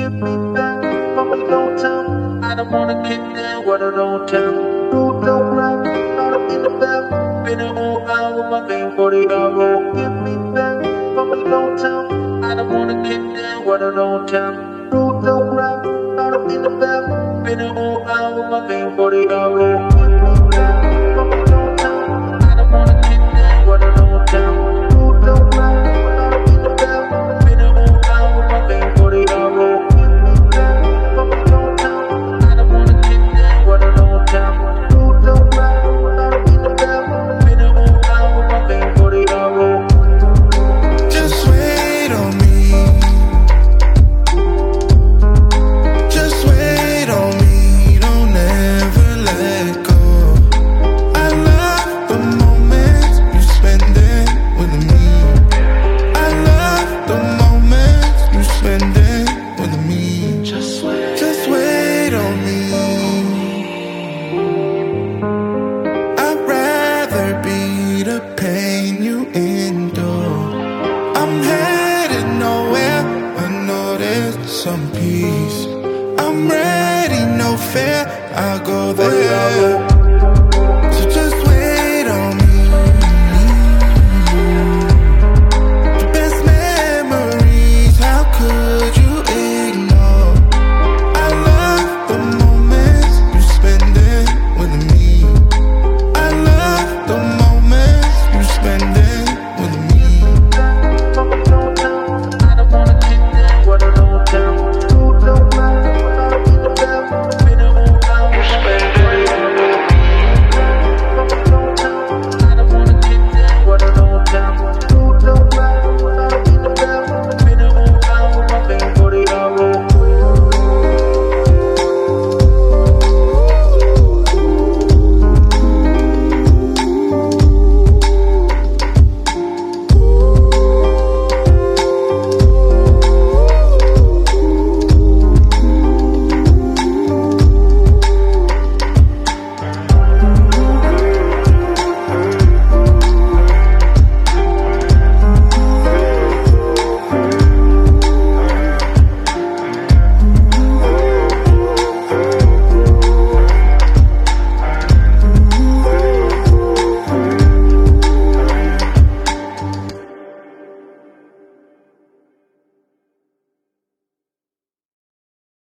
give me back what we don't tell. I don't wanna keep doing what I don't tell. You don't rap, not in the back. Been a whole hour with my game for the hour. Give me back what we don't tell. I don't wanna keep doing what I don't tell. You don't rap, not in the back. Been a whole hour with my game for the hour. Give me back what we don't tell. I don't wanna keep doing what I don't tell. You don't rap, not in the back. Been a whole hour with my game for the hour. Give me back what we don't tell. I don't wanna keep doing what I don't tell. You don't rap, not in the back. Been a whole hour with my game for the hour. Just wait on me. Just wait on me. Don't ever let go. I love the moments you spend it with me. I love the moments you spend it with me. Just wait on me. I'd rather be the pain you endure. I'm headed nowhere, I know there's some peace. I'm ready, no fear, I'll go there.